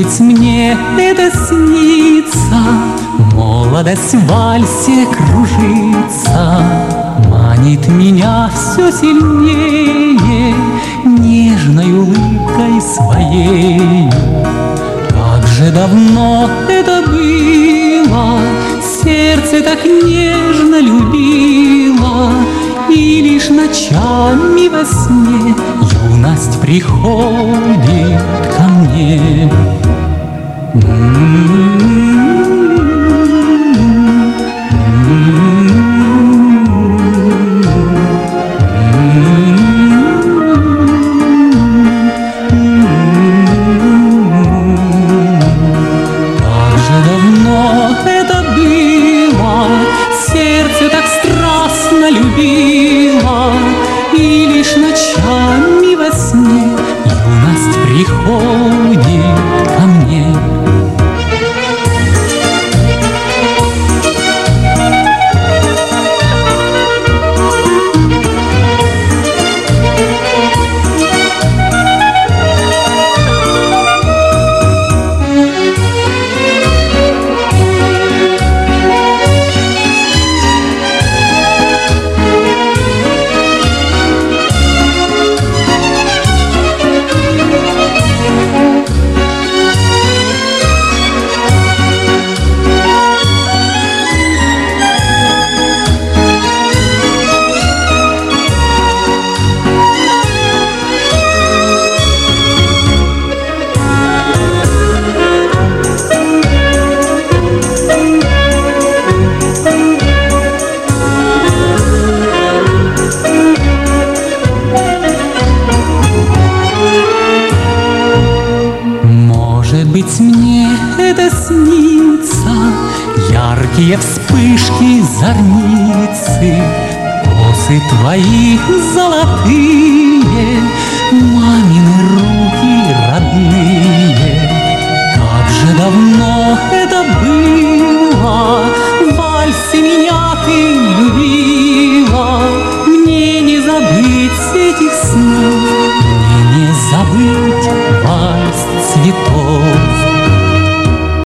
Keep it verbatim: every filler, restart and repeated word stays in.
быть, мне это снится, молодость в вальсе кружится, манит меня все сильнее нежной улыбкой своей. Как же давно это было, сердце так нежно любило, и лишь ночами во сне юность приходит ко мне. Как же давно это было, сердце так страстно любило, и лишь ночами во сне юность приходит ко мне. Может быть, мне это снится, яркие вспышки зорницы, косы твои золотые